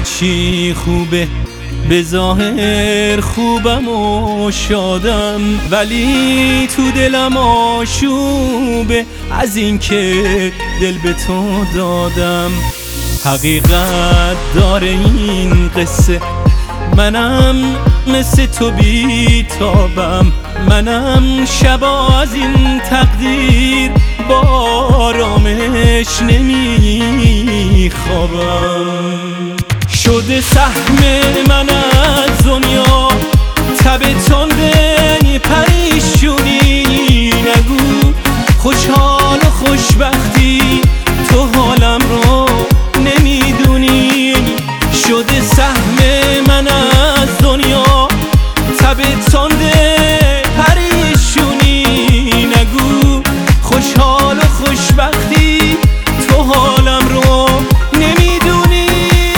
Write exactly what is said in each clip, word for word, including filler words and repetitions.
چی خوبه به ظاهر خوبم و شادم، ولی تو دلم آشوبه از این که دل به تو دادم. حقیقت داره این قصه، منم مثل تو بیتابم، منم شبا از این تقدیر با آرامش نمیخوابم. شده سهم من از دنیا تب تنده پریشونی، نگو خوشحال و خوشبختی تو حالم رو نمیدونی. شده سهم من از دنیا تب تنده پریشونی، نگو خوشحال و خوشبختی تو حالم رو نمیدونی.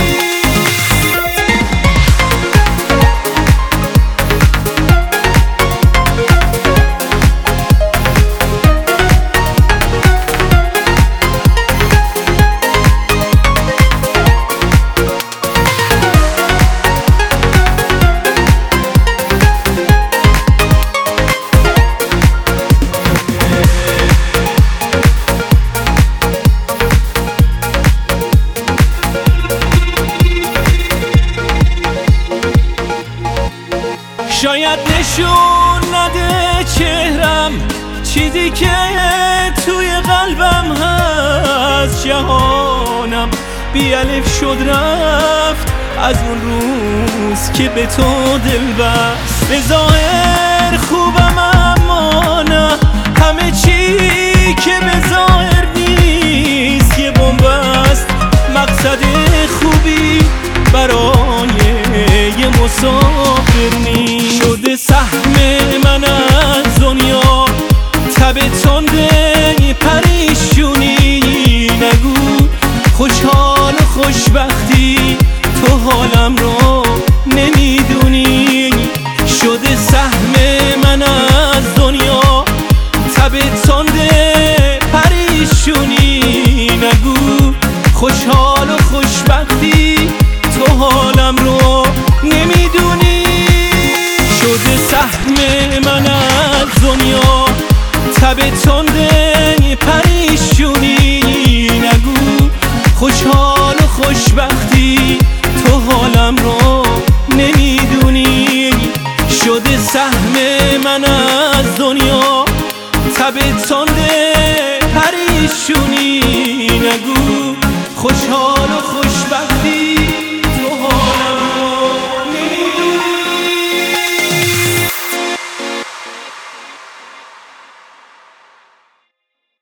شاید نشون نده چهرم چیزی که توی قلبم هست، جهانم بی الف شد رفت از اون روز که به تو دل بست. به ظاهر خوبم اما نه همه چی که به ظاهر نیست، یه بنبست مقصد خوبی برای یه مسافر نیست. شده سهم من از دنیا تب تنده پریشونی، نگو خوشحال و خوشبختی تو حالم رو نمیدونی. شده سهم من از دنیا تب تنده پریشونی، نگو خوشحال و خوشبختی تو حالم رو نمیدونی. شده سهم من از دنیا تب تنده پریشونی، نگو خوشحال و خوشبختی تو حالم رو نمیدونی. شده سهم من از دنیا تب تنده پریشونی،